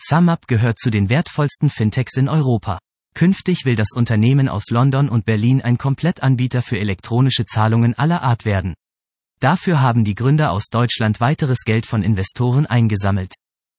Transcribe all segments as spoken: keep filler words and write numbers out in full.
SumUp gehört zu den wertvollsten Fintechs in Europa. Künftig will das Unternehmen aus London und Berlin ein Komplettanbieter für elektronische Zahlungen aller Art werden. Dafür haben die Gründer aus Deutschland weiteres Geld von Investoren eingesammelt.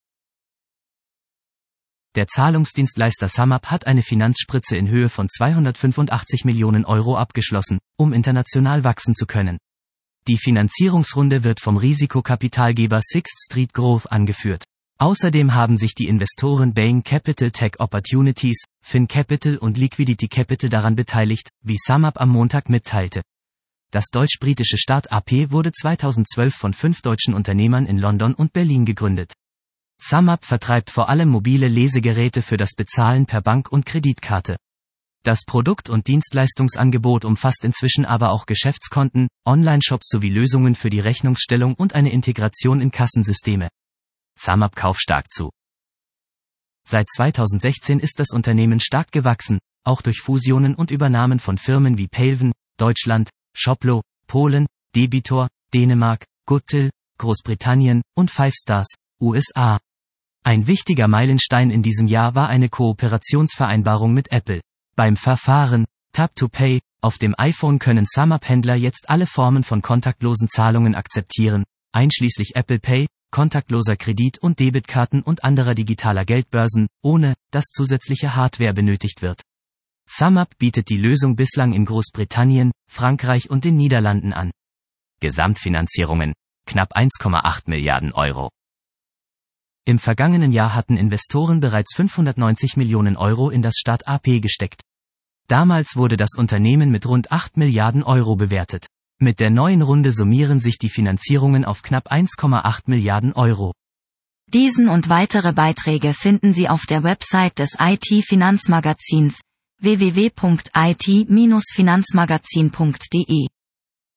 Der Zahlungsdienstleister SumUp hat eine Finanzspritze in Höhe von zweihundertfünfundachtzig Millionen Euro abgeschlossen, um international wachsen zu können. Die Finanzierungsrunde wird vom Risikokapitalgeber Sixth Street Growth angeführt. Außerdem haben sich die Investoren Bain Capital Tech Opportunities, Fin Capital und Liquidity Capital daran beteiligt, wie SumUp am Montag mitteilte. Das deutsch-britische Start-up wurde zweitausendzwölf von fünf deutschen Unternehmern in London und Berlin gegründet. SumUp vertreibt vor allem mobile Lesegeräte für das Bezahlen per Bank- und Kreditkarte. Das Produkt- und Dienstleistungsangebot umfasst inzwischen aber auch Geschäftskonten, Online-Shops sowie Lösungen für die Rechnungsstellung und eine Integration in Kassensysteme. SumUp kaufstark zu. Seit zweitausendsechzehn ist das Unternehmen stark gewachsen, auch durch Fusionen und Übernahmen von Firmen wie Payven, Deutschland, Shoplo, Polen, Debitor, Dänemark, Goodtil, Großbritannien und Five Stars, U S A. Ein wichtiger Meilenstein in diesem Jahr war eine Kooperationsvereinbarung mit Apple. Beim Verfahren Tap to Pay auf dem iPhone können SumUp-Händler jetzt alle Formen von kontaktlosen Zahlungen akzeptieren, einschließlich Apple Pay, kontaktloser Kredit- und Debitkarten und anderer digitaler Geldbörsen, ohne dass zusätzliche Hardware benötigt wird. SumUp bietet die Lösung bislang in Großbritannien, Frankreich und den Niederlanden an. Gesamtfinanzierungen knapp eins Komma acht Milliarden Euro. Im vergangenen Jahr hatten Investoren bereits fünfhundertneunzig Millionen Euro in das Start-up gesteckt. Damals wurde das Unternehmen mit rund acht Milliarden Euro bewertet. Mit der neuen Runde summieren sich die Finanzierungen auf knapp eins Komma acht Milliarden Euro. Diesen und weitere Beiträge finden Sie auf der Website des I T-Finanzmagazins w w w punkt i t Bindestrich finanzmagazin punkt d e.